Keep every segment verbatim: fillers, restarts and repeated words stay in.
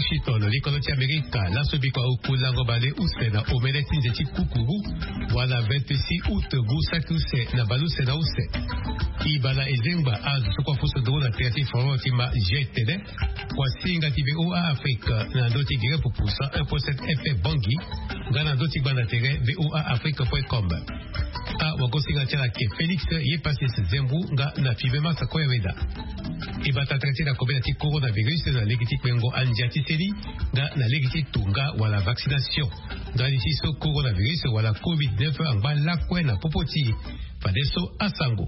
Washington likoloti Amerika lasobikwa ukulango bale usena omeleti nzeti kukuru wala vingt-six août gusakuse na baluse na use ibala ezemba azu sokwa fuso drona teati foroti ma jetele kwa singa tibe O A Afrika na doti gire pupusa un virgule sept F M Bangi ngana doti bana tere V O A afrique point com a wakosinga tela ke Felix ye passe zembu nga na fibema sa koyeda ibata traité la COVID ti coronavirus na legiti kwengo anjati seli nga na legiti tunga wala vaccination nga disi so coronavirus wala COVID neuf amba la kwena popoti fadeso asango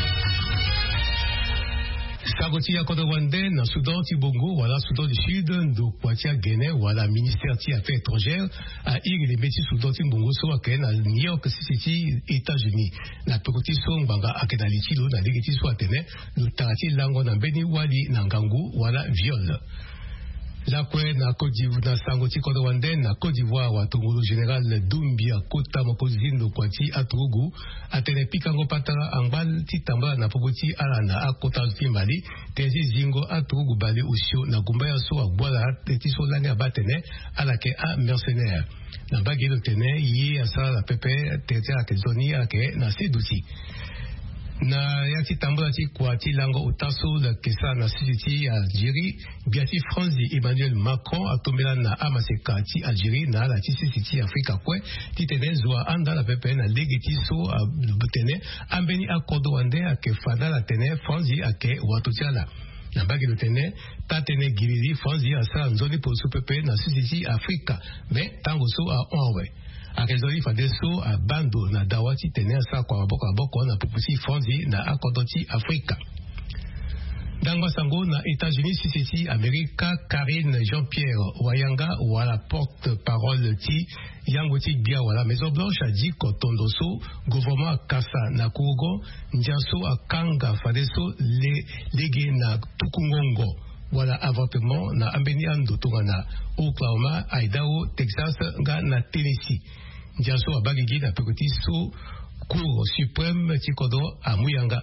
Sagoti ya kodo wande na Soudan ti Bongo wala Soudan du Sud ndo kwatia Guinée wala ministère ti affaires étrangères a iri de beti Soudan ti Bongo so akena na New York City États-Unis na pekoti so nganga akena litilo na legiti so atene lutati lango na beni wali na ngangu wala viol la kwe na Côte d'Ivoire na Sangoti kodo wande na Côte d'Ivoire wa tongolo général Doumbia Kota mokozindo kwati atugu atene pikango patara angbal titamba na popoti alana akota fimbali tezi zingo atugu bali usio na gumbaya so agwala tetiso langa batene alake a mercenaire na bagelo tene yi asala la pepe tete akezoni ake na seduti na yati tambula ti kwati lango utaso la kesa na siti Algérie biati France Emmanuel Macron atombela na amaseka ti Algérie na la ti siti Afrika kwe ti tene zwa anda la pepe na legiti so a tene ambeni akodo wande ake fada la tene France ake watotiala na bagi lo tene ta tene giridi France asa nzoni poso pepe na siti Afrika me tango so a onwe akezoli fadeso a bando na dawati tene asa kwa boko boko na pupusi fonzi na akodoti Afrika Dangwa sango na États-Unis sisiti Amerika Karine Jean-Pierre Wayanga wala porte-parole ti yango ti bia wala Maison Blanche a dit kotondoso gouvernement kasa na kugo njaso akanga fadeso le lege na tukungongo wala avortement na ambeni ando tongana Oklahoma, Idaho, Texas nga na Tennessee njaso abagigi na pekoti so cour suprême tikodo a Muyanga.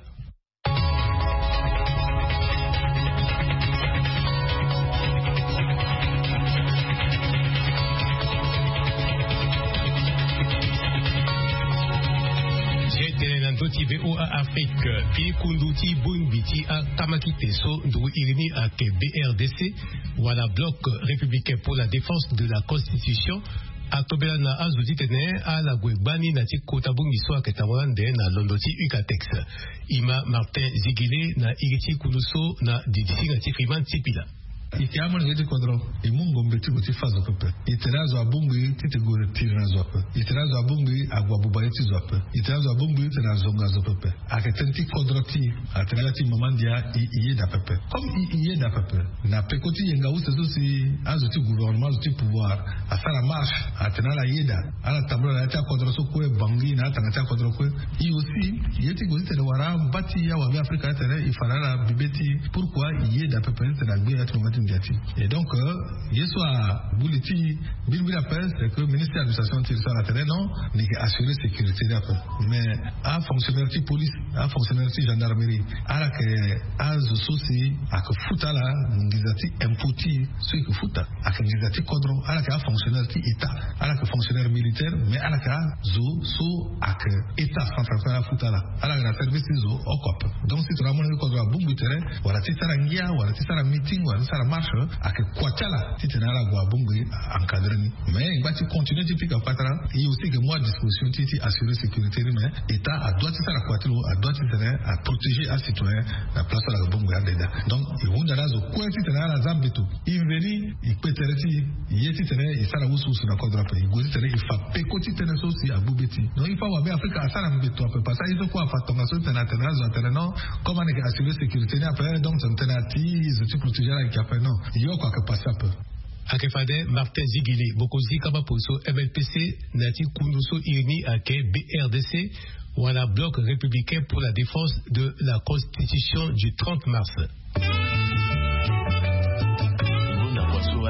V O A Afrique pi kunduti bunbiti a kamakite so ndu irini a ke B R D C wala bloc républicain pour la défense de la constitution a tobela na azuti tene a la gwebani na ti kota bungi so aketa wande na londoti Ukatex ima Martin Zigile na iriti kunuso na didisi na ti Freeman Tipila iti amon yedi kodro imungo mbeti buti fazo pepe itirazo abungi titi gore tirazo pepe itirazo abungi agwa bubaye ti zo pepe itirazo abungi itirazo ngazo pepe aketenti kodro ti atiraga ti mamandia iye da pepe comme iye da pepe na pekoti yenga use so si azo ti gouvernement zo ti pouvoir asala marche atenala yeda ala tablo la ta kodro so ko bangi na tanga ta kodro ko i aussi yeti gozi tele wara mbati ya wa Afrika tele ifarala bibeti pourquoi iye da pepe tele gbe ya to et donc, euh, hier soir, Bouliti, Bilbila Pes, c'est que le ministère de l'administration de la terre, non, n'est assurer la sécurité d'accord. Mais à fonctionnaire de police, à fonctionnaire de gendarmerie, à la que, à ce souci, à que fouta là, n'gizati imputi, ce que fouta, à que n'gizati kodron, à la que fonctionnaire de État, à la que fonctionnaire militaire, mais à la que zo, so, à que État central fouta là, à la que la service zo, au cop. Donc, si tu as mon kodron à Bungu terrain, voilà, si ça a ngia, voilà, si ça a meeting, voilà, si ça a marche, à que Kwachala, si tu as la Guabungu encadré. Mais il va continuer de piquer à Patara, il y a aussi que moi, disposition, tu assurer la sécurité, mais l'État a droit de faire à Quatro, a droit de à protéger un citoyen, la place à la Bungu. Donc, il y a un point si tu as la Zambeto. Il vient, il peut être ici, il y a un il s'en a où sur la quadra, il faut il faut pécoter tenir aussi à Boubeti. Donc, il faut avoir Afrique à Salambeto, à peu près ça, il faut quoi faire ton assaut, tu as un non, comment assurer la sécurité après, donc, tu as un atti, tu protéger la café, non. Il y a quoi que passe un peu. Akefade Martin Zigile Bokozi Kabaposo M L P C Nati Kunduso Irni Ake B R D C wala bloc républicain pour la défense de la constitution du trente mars.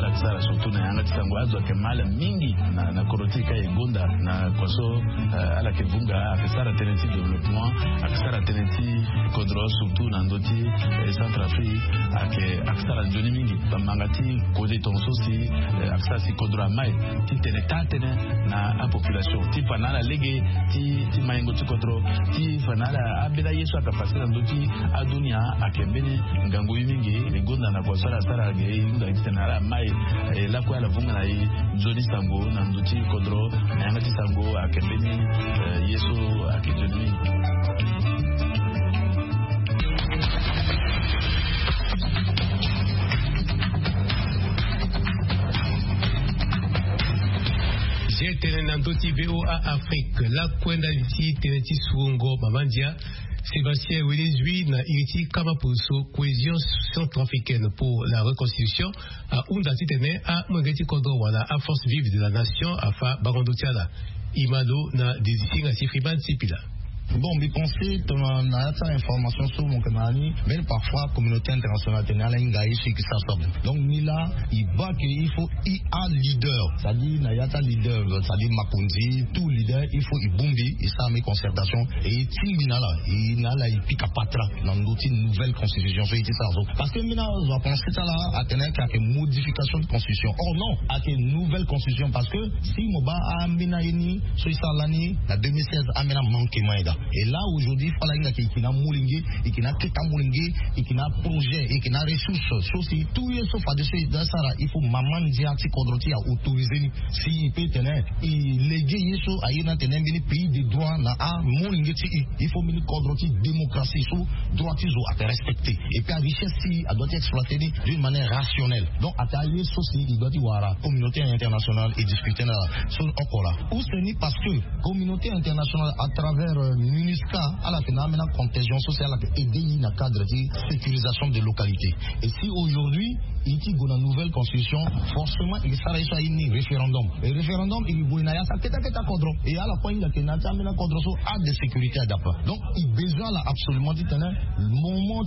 kisara kisara surtout na yanga tisango azo ke mala mingi na na koroti ka egonda na koso uh, ala ke bunga akisara tenenti développement akisara tenenti kodro surtout na ndoti eh, Centrafrique ake akisara joni mingi bamangati kozi tonso si eh, akisara si kodro mai ti tene tatene na a population ti fanala lege ti ti maingo ti kodro ti fanala abeda yesu akapasira ndoti adunia akembeni ngango mingi egonda na kosara sara ge inda kitana mai eh, la kwa la vunga na i joni sango na ndoti kodro na yanga ti sango akembeni eh, yesu akejoni. J'ai tenenandoti V O A Afrique la kwenda iti teneti suongo mamandia Sébastien Wélezui na iriti kama poso cohésion centrafricaine pour la reconstitution à undati tene a mwengeti kodo wala a force vive de la nation afa barondo tiala imalo na désisinga sifriban sipila. Bon, mais pensez, on a cette information sur mon canal, mais parfois, la communauté internationale, il y a une gaïe qui s'assomme. Donc, Mila, il voit qu'il faut, il y a un leader. C'est-à-dire, il y a un leader, c'est-à-dire Makunzi, tout leader, il faut, il bombe, il s'est mis concertation, et il y a là, il y a là, il pique à patra, dans une nouvelle constitution, parce que Mila, on va penser ça là, à tenir qu'il y a une modification de constitution. Or, non, à une nouvelle constitution, parce que si Moba a Mina Yeni, sur l'année, la deux mille seize, a Mina manqué Maïda. Et là, aujourd'hui, il faut qu'il y ait un moulingue, et qu'il y ait un moulingue, et qu'il y ait un projet, et qu'il y ait des ressources. Sauf tout est sauf à dessus de ça, il faut maman dire à Kodroti à autoriser, s'il peut tenir, il léguer Yeso à y tenir un pays de droit, à moulingue, il faut une Kodroti démocratie, sous droit à te respecter. Et puis la richesse, si, elle doit être exploitée d'une manière rationnelle. Donc, à tailler ceci, il doit y avoir la communauté internationale et discuter sur encore là. Ou ce n'est parce que la communauté internationale, à travers MINUSCA, à la phénomène de contagion sociale, a aidé dans le cadre de sécurisation des localités. Et si aujourd'hui, il y a une nouvelle constitution, forcément, il sera un référendum. Le référendum, il y a un et à la point, il y a un de sécurité à Dapa. Donc, il y a besoin absolument de tenir le moment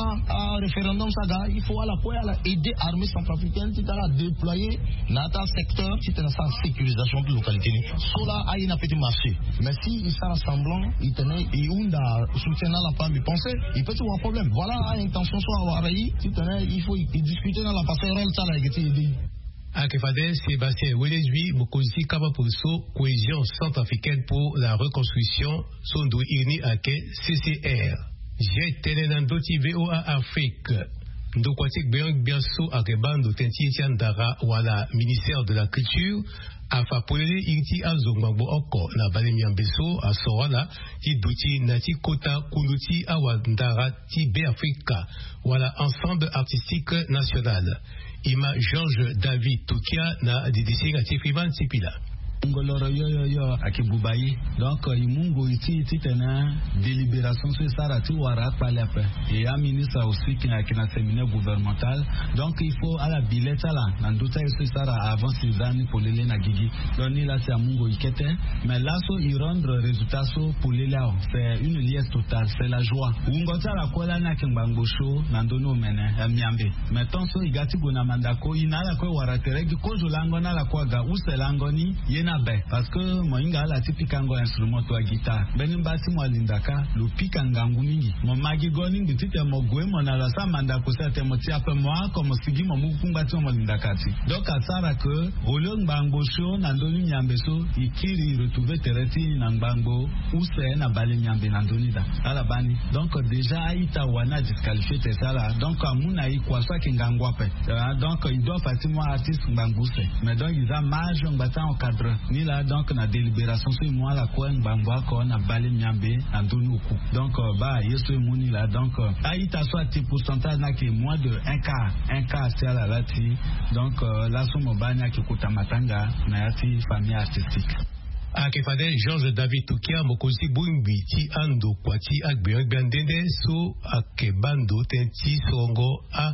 à référendum, il faut à la point aider l'armée centrafricaine à déployer dans un secteur qui est la sécurisation de localité. Cela a un petit marché. Mais si il sera semblant, il tenait et on soutient la femme, il pensait, il peut avoir un problème. Voilà l'intention soit avoir rayi, il faut discuter dans la passerelle, ça l'a été aidé. Akefade Sébastien Wélezui, Mokosi Kabaposo, cohésion centrafricaine pour la reconstruction, Sondo Irni Ake, C C R. J'ai tenenandoti V O A Afrique. Ndokwatik Beang Biaso Akebando Tenti Tiandara Wala, ministère de la Culture. Afa polele iriti azongmangbo oko na balemi mbeso asorala ti duti na ti kota kunduti awandara ti be Afrika wala ensemble artistique national. Ima Georges David Tukia na didisi ngati Fivan Sipila. Ngoloro yo yo yo akibubayi donc imungo iti iti tena délibération sur sarati wara palepe et un ministre aussi qui a qui a séminaire gouvernemental donc il faut à la bilette là nanduta sur sara avant Sudani pour les na gigi donc ni là c'est amungo ikete mais là so il rendre résultat so pour les là c'est une liesse totale c'est la joie ungota la kola na kimbango show nandono mene miambe meton so igati gona mandako inala ko wara teregi ko jolango na la kwaga uselangoni yena parce que moinga la tipikango instrument to guitare benim bati mo lindaka lo pikangangu mingi mo magi goni bitite mo gwe mo na la samanda ko sete mo ti ape mo comme sigi mo mukunga ti mo lindaka ti donc asara que olong bango show na ndoni nyambeso ikiri retrouver tereti na bango ou c'est na bali nyambe na ndoni da ala bani donc déjà ita wana disqualifié te sala donc amuna i kwa so kingangwa pe donc il doit partir moi artiste banguse mais donc ils a marge on bata en cadre ni là donc na délibération sur moi la quoi ngambwa ko na bali nyambe na ndoni oku donc ba yeso muni là donc aita soit ti pourcentage na ki moins de un quart un quart c'est là là ti donc là so mo banya ki kutamatanga na yati famille artistique. Akefade Georges David Tukia Mokosi Bumbi ti ando kwati agbe gbandende so akebando tenti songo a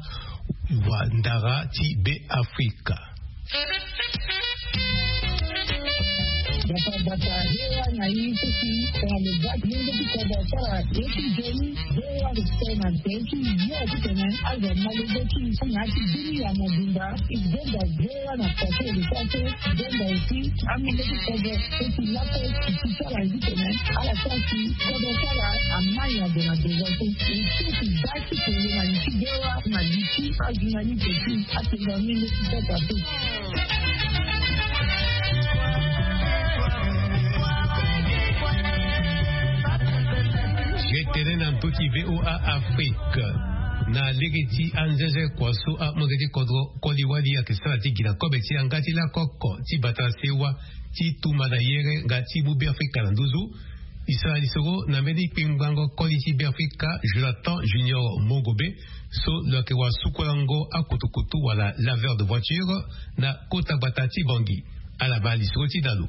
wandara ti be Afrika. dapat dapat dewa na itu sih kalau lebat mungkin kita dapat itu jadi dewa itu nanti itu dia itu kan ada malu itu nanti dunia mungkinlah itu dah dewa na pasal itu dah itu ambil itu kalau itu lapor itu salah itu kan ala sasi kalau salah amaya dengan dewa itu itu dah itu dengan dewa na itu agama itu atau dengan itu kita dapat. Tenen an toti V O A Afrique na legeti anjeje kwaso a mogeti kodro koliwadi ya kesala tigina kobeti angati la koko ti batasewa ti tumada yere ngati bubi Afrika nduzu Israeli soro na meni pimbango koliti bi Afrika Jonathan Junior Mongobe so le kewa sukolango akotokoto wala laveur de voiture na kota batati bangi ala bali soti dalu.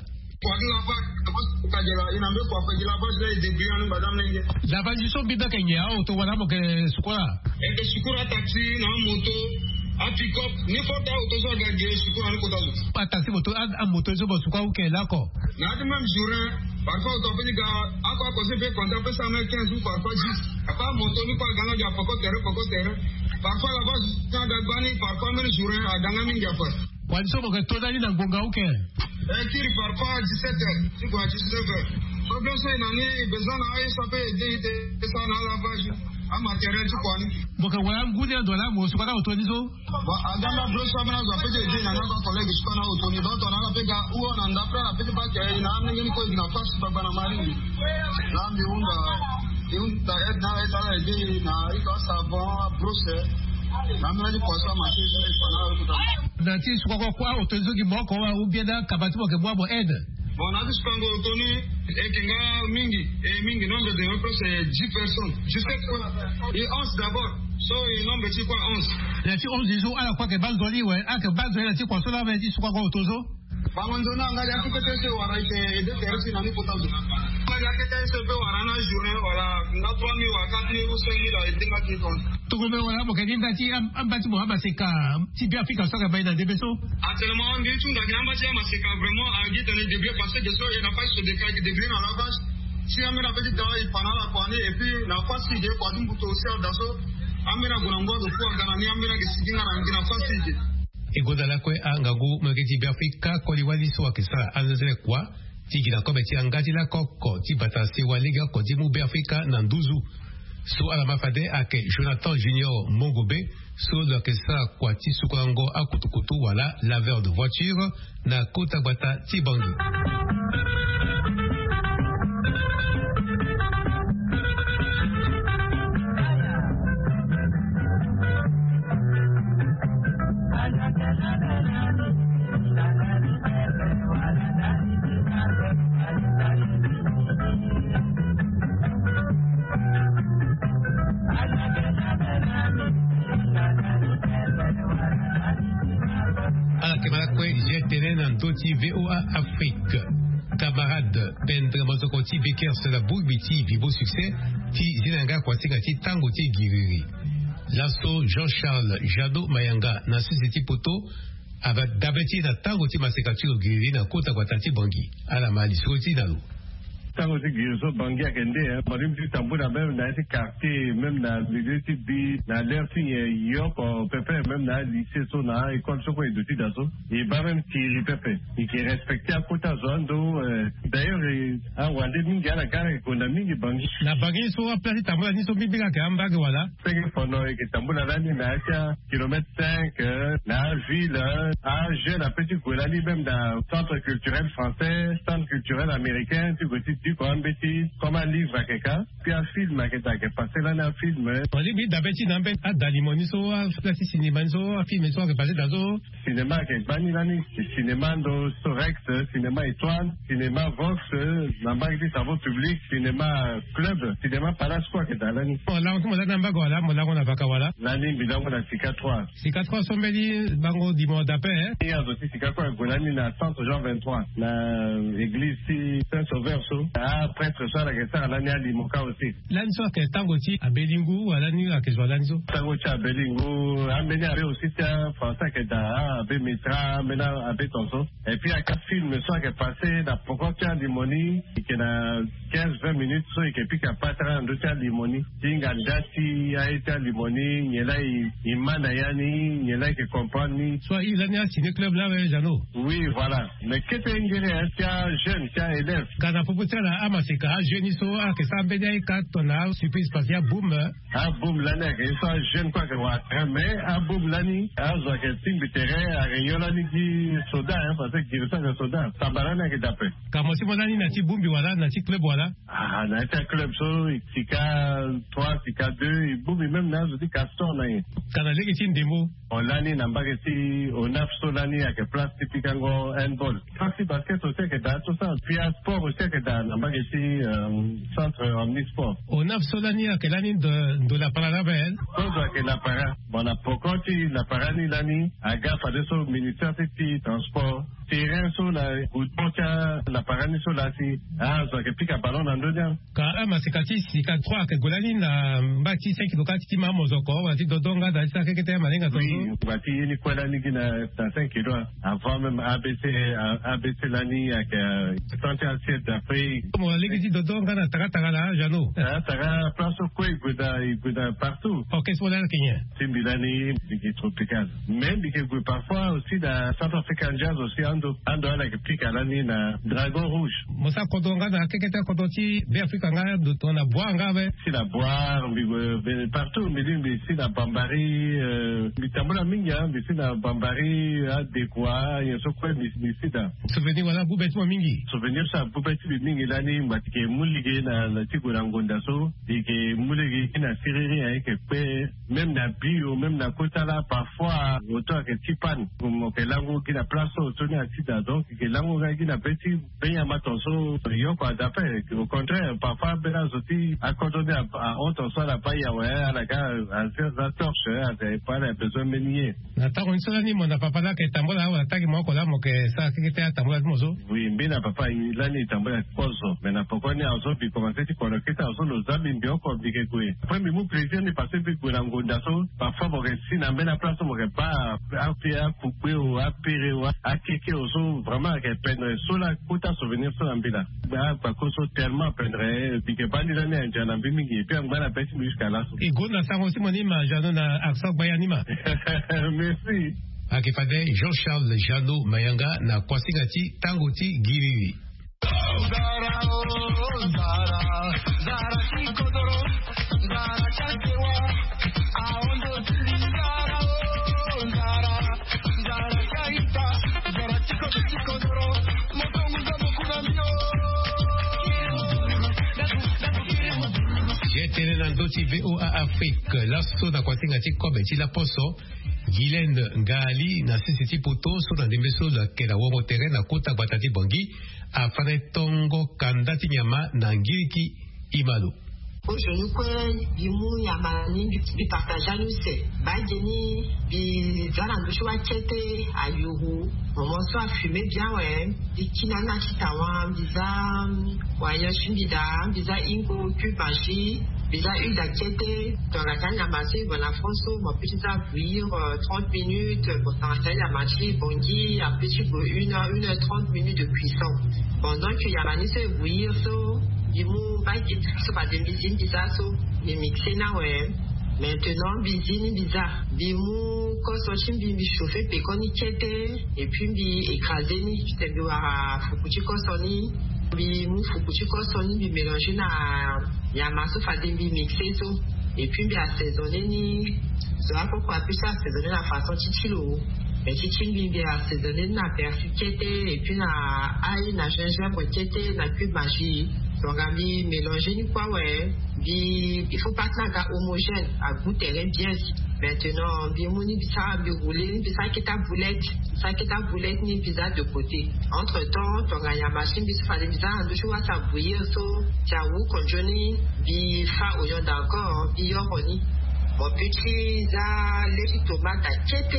Lavage du son bida kenya auto wana mo ke sukura e ke sukura taxi na moto a pick up ni fota auto so ga ge sukura ni kota pa taxi moto a moto so bo sukura ke la ko na de même jour parfois auto pe ga akwa ko se pe konta pe ça met quinze ou parfois dix apa moto ni pa ganga ja poko tere poko tere parfois la base na ga bani parfois même jour a ganga min ja fa wani so mo ke to dani na ngonga uke e kiri parfois dix-sept heures tu quoi dix-neuf heures problème c'est nani besoin na ai ça peut aider de ça na lavage a matériel tu quoi ni boka wala ngudi ndo la mo sukara auto ni so ba agamba bro so na zo pe de na na ko collègue so na auto ni donc na pe ga uo na ndapra na pe ba ke na amne ni ko ina fast ba bana mari na mi unda unda ed na eta la de na iko savon brosse na mna ni ko so ma se se ko na ko na ti sukara ko auto zo ki mo ko wa ubieda kabati mo ke mo bo aide. Bon, on a vu ce qu'on a obtenu et qu'il y a mingi, et mingi nombre de membres c'est dix personnes. Je sais quoi, et onze d'abord, so il nombre c'est quoi onze. La ti onze jours à la fois que Bazoli ouais, à que Bazoli la ti quoi cela va dire quoi au tozo. Bangondona on a ya que c'est wara et de faire si nani potable. On a que c'est peu wara na journée voilà, na trois mille ou quatre mille ou cinq mille et dinga qui compte. To go me wala mo ke dinda ti am bati mo ba seka ti bi Afrika so ka ba ina de beso. Actuellement on dit tout da gamba ti ma seka vraiment a dit dans les débuts parce que so il n'a pas ce décalage de début dans la base. Si on a petit dans il pendant la poignée et puis na pas si de quoi dum buto aussi daso amena gonango do ko gana ni amena ke sidinga na ngina fasije. Egodala kwe angagu mo ke ti bi Afrika ko liwali so ke sa anzele kwa ti gina ko be ti angati la koko ti batase wa lega ko di mu be Afrika na nduzu. So ala mafade ake Jonathan Junior Mongobe so le ke sa kwa ti sukurango akutukutu wala laveur de voiture na kota bata ti bangi. V O A Afrique. Camarade Pendre Mazokoti Beker Selabou Biti Vivo Succès Ti Zinanga Kwasinga Ti Tango Ti Giriri. Lasso Jean-Charles Jado Mayanga na Société Poto avec Dabeti na Tango Ti Masekatu Giriri na Kota Kwatati Bangi. Ala Mali Soti Nalo. Tango ti gizo bangi akende hein barim ti tambu na même na ti quartier même na milieu ti bi na l'air ti yo ko pepe même na lycée so na école so ko e doti daso et ba même ti pepe et qui respecté à kota zone do d'ailleurs a wande mingi ala kare ko na mingi bangi na bangi so a place tambu ni so bibi ka amba ke wala pege fono e ke tambu na ni na ta kilomètre cinq na ville a jeune a petit ko la ni même dans centre culturel français centre culturel américain tu go ti comme bêtise, comme un livre à quelqu'un, puis un film à quelqu'un qui est passé là dans un film. On dit, oui, d'abord, tu n'as pas d'alimoniso, un cinéma, un film, qui est passé dans un cinéma qui est banni là, cinéma de Sorex, cinéma étoile, cinéma Vox, n'importe quel cerveau public, cinéma club, cinéma Palace quoi qui est là. Bon, là, on a un bago là, on a un bago là. Là, on a C quatre trois. C quatre trois, sont bénis, bango, dis-moi d'après, hein. Il y a aussi C quatre trois, on a centre Jean vingt-trois, l'église Saint-Sauveur, Ah, presque ça, la question à l'année à Limoka aussi. L'anso à Tangoti à Belingu, à l'année à Keswalanzo. Tangoti à Belingu, à Béni avait aussi un français qui est à Bémitra, maintenant à Bétonso. Et puis à quatre films, soit qui est passé, dans Pocotia Limoni, qui a quinze vingt minutes, soit qui est puis qui a pas train de faire Limoni. Tinga Dati a été à Limoni, il y a là, il m'a Nayani, il y a là qui comprend ni. Soit il a un ciné club là, Jano. Oui, voilà. Mais qu'est-ce que tu as qui a jeune, qui a élève? Quand on a proposé la Amaseka, jeune, so, à que ça bénéficie quatre tonnes, surprise parce qu'il y a boum. Ah, boum, l'année, ils sont jeunes, quoi, que moi. Mais, ah, boum, l'année, ah, je vois que team de terrain, à Réunion, l'année, qui soda, hein, parce que qui ressent le soda. Ça balane, qui d'après. Quand moi, si mon année, n'a-t-il boum, voilà, n'a-t-il club, voilà. Ah, n'a-t-il club, so, Tika trois, Tika deux, et boum, et même, là, je dis, Castor, là. Quand on a une démo. On l'année, n'a pas été, on a fait l'année, avec place typique, en handball. Parce basket aussi, que dans tout ça. Puis, à sport aussi, que dans, n'a pas été, centre omnisport. On a fait l'année, avec l'année de, de la parabelle. Cosa que la para, bon, la pocoti, la parani l'année, à gaffe à des ministère de transport. Terrain sur la Utocha, la parani sur la si, ah, ça que pique à ballon dans deux ans. Quand un massicati, si quatre trois, que Golani n'a bâti cinq kilomètres, qui m'a mozoko, on dit Dodonga, dans ça, que t'es malin à ton oui, bâti, il y a quoi l'année qui n'a cinq kilomètres. Avant même A B C, A B C l'année, avec trente et un siècle d'Afrique. Comment on dit Dodonga, n'a tara tara là, Jano. Ah, tara, place au quoi, il goûte partout. Oh, qu'est-ce qu'on a là, Kenya? C'est Milani, qui est tropical. Même, il y a parfois aussi dans Centre-Africain Jazz aussi, ando ala ke pika lani na dragon rouge. Mosa kodonga na keketa kodoti be Afrika nga do tona bois nga be. Si la boire mbi partout mbi mbi si la bambari mbi tambola minga mbi si la bambari adekwa yeso kwa mbi si da. Souvenir wala bubeti mo mingi. Souvenir sa bubeti bi mingi lani matike mulige na na tikura ngonda so dike mulige ina siriri ai ke pe même na bio même na kotala parfois autant que tipan comme que lango qui la place au toni accident donc que lango qui la petit ben amatonso yo quoi d'après au contraire parfois bela zoti accordé à autre soit la paille ouais à la gare à faire la torche à des pas la besoin menier na ta on sala ni mona papa la que tambola wa ta que mo ko la mo que ça que te tambola mozo oui mbina papa la ni tambola pozo mais na poko ni azo puis commencer tu connais que ça nos amis bien ko dike ko après mi mu plaisir ni passer puis ko lango ndaso parfois mo que si na bena place mo que pas à faire couper ou à pire ou à kicker au vraiment que peine sur la côte souvenir sur l'ambila bah parce que tellement peine puis que pas ni l'année en janam mingi puis on va la pêche jusqu'à là et go na ça aussi mon ima jano na aksa bayanima merci akifade Jean-Charles Jano Mayanga na Kwasingati Tangoti Giriri Zara oh Zara Zara Kikodoro Zara Chakewa Aondo Zara oh Zara Zara Kaita Zara Chikodo Chikodoro Motongu Zabo Kunamio J'étais dans d'autres V O A Afrique l'assaut da Kwasingati Kobe Chila Poso Guylaine Ngali na sisi poto so na demeso la kela wo terrain na kota batati bangi afane tongo kandati nyama na ngiriki imalo Aujourd'hui, quoi, du mou yamani du partage à nous c'est bageni bi zana ndoshwa chete ayuhu moment soit fumé bien ouais di kinana kitawa biza waya shimbida biza ingo kubashi biza huile d'acchete dans la canne à masser bon la France mon petit à bouillir trente minutes pour t'enlever la machine bongi un petit peu une heure une heure trente minutes de cuisson pendant que yamani se bouillir so Dimou va qui se pas de bisine bizarre so les mixer na ouais maintenant bisine bizarre dimou quand son chim bi chauffer pe qu'on y chete et puis bi écraser ni c'était de à fukuchi kosoni bi mou fukuchi kosoni bi mélanger na ya masse fa de bi mixer so et puis bi assaisonner ni ça pourquoi plus ça assaisonner la façon chichilo mais chichilo bi bi assaisonner na persil chete et puis na ail na gingembre chete na cube magie donc abi mélanger ni quoi ouais bi il faut pas que ça homogène à goût terrain bien maintenant bi moni bi ça bi rouler bi ça qui ta boulette ça qui ta boulette ni pizza de côté entre temps ton ya machine bi ça des pizza de choix ça bouillir so ça ou congeler bi fa oignon d'accord bi yoroni bon petit ça les tomates à chete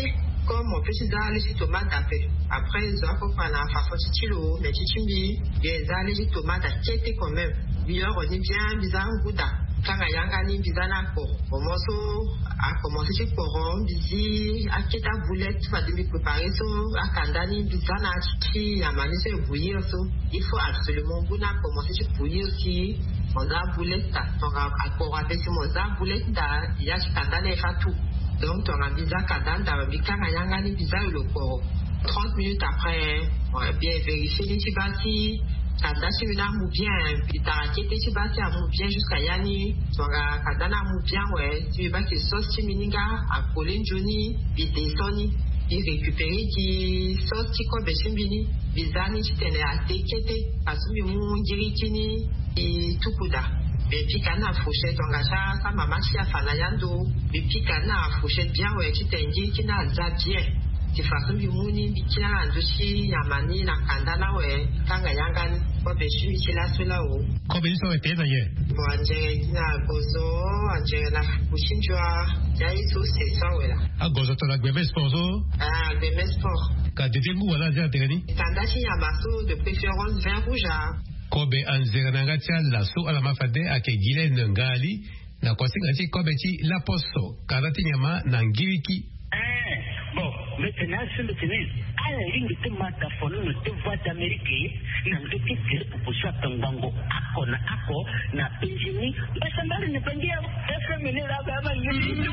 comme on peut se dire les tomates après. Après, ils ont fait un farfon chilo, mais chichimbi, les allées les tomates à tiété quand même. Bien, on est bien, bizarre, gouda. Quand il y a un bizarre à quoi. Au morceau, à commencer chez Coron, bizi, à qui ta boulette, tu vas devoir préparer ça, à Kandani, bizarre à chichi, à maniser le bouillir ça. Il faut absolument goûter, commencer chez bouillir aussi. On a boulette, on a encore avec ce mot, boulette, il y a ce Kandani et tout. Donc, on a bizarre Kandani, dans le quand il y a un bizarre le corps. trente minutes après, on a bien vérifié les chibati. Kada si una mou bien, puis t'as raqué si basi à mou bien jusqu'à yani, tu vas kada na mou bien ouais, tu vas que sauce chimininga à Colin Johnny, puis descendre, puis récupérer qui sauce chico beshimbini, bizani tu t'es à t'équiter, parce que mou girikini et tout kuda. Et puis kana fouché ton gacha, ça m'a marché à fanayando, et puis kana fouché bien ouais, tu t'es dit qui n'a pas bien. De façon bimuni bikina andushi yamani na kandana we kanga yangani kwa beshi bikila sula o ko be so ete daye bo anje na gozo anje na kushinjwa yayi so se sawela a gozo to la gbeme sport ah gbeme sport ka de demu wala ja tegani kandashi yamaso de préférence vin rouge ko be anzera na gacha la so ala mafade akegile ngali na kwasinga chi ko be chi la poso karati nyama na ngiriki bon maintenant c'est le tennis à la ligne de mata fono no te voix d'Amérique na ndoki kile kuposha tangango ako na ako na penjini basa mbali ni pendia F M ni la baba ni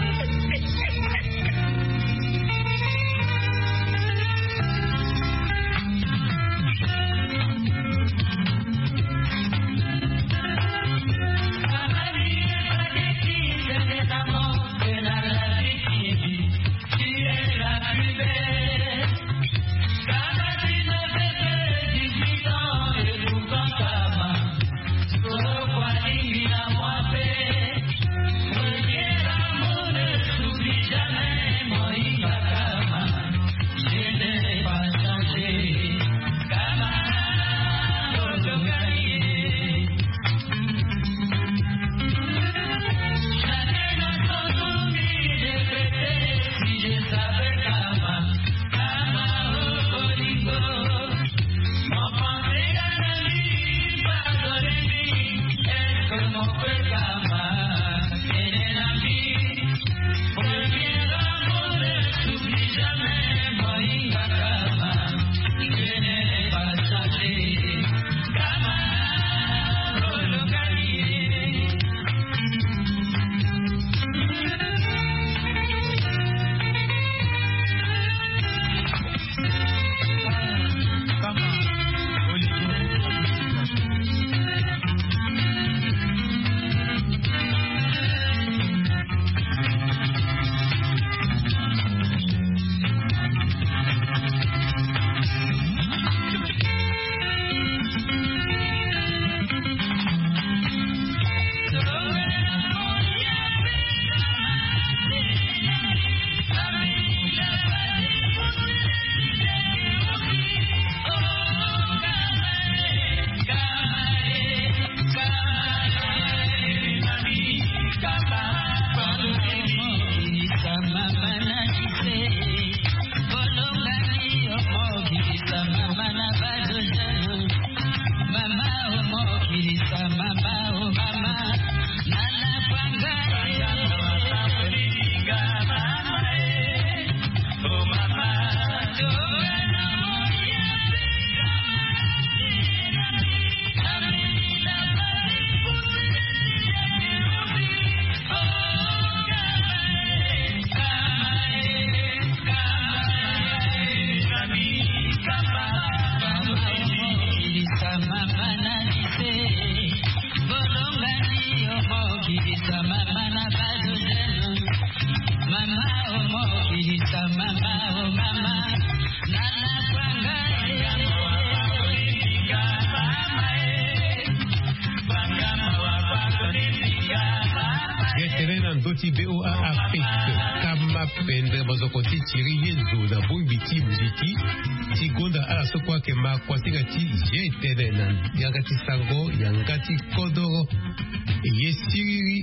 Doti B O A Afrique kama pendre bazokoti chiri yezo na bumbiti muziki tigonda ala sokwa kema kwasinga ti jetene na yangati sango yangati kodoro yesiri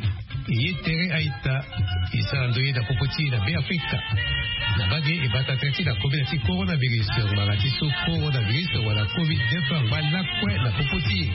ye tere aita isandoye da popoti na be Afrika na bage e batatreti la COVID coronavirus magati so coronavirus wala COVID dix-neuf bala kwe na popoti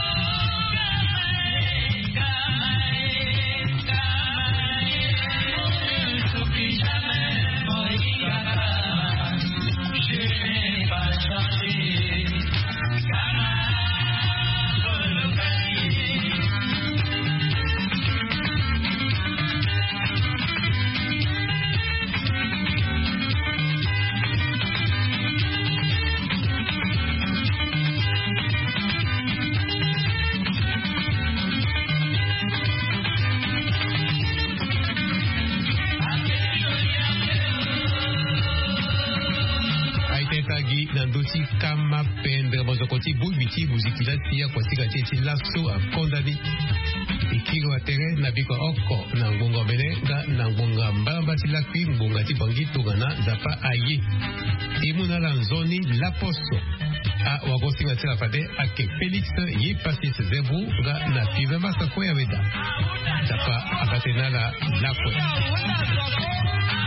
Nandoti kama pendre bozokoti bubiti buzikila tia kwa tika teti lasso a condamné ikiro atere na biko oko na ngonga benenga na ngonga mbamba tilakwi ngonga tibangi togana zapa aye imuna lanzoni la posto a wagosi nga tira fade ake Felix ye pasi se zebu ga na pivema sa koya weda zapa abatena la lakwe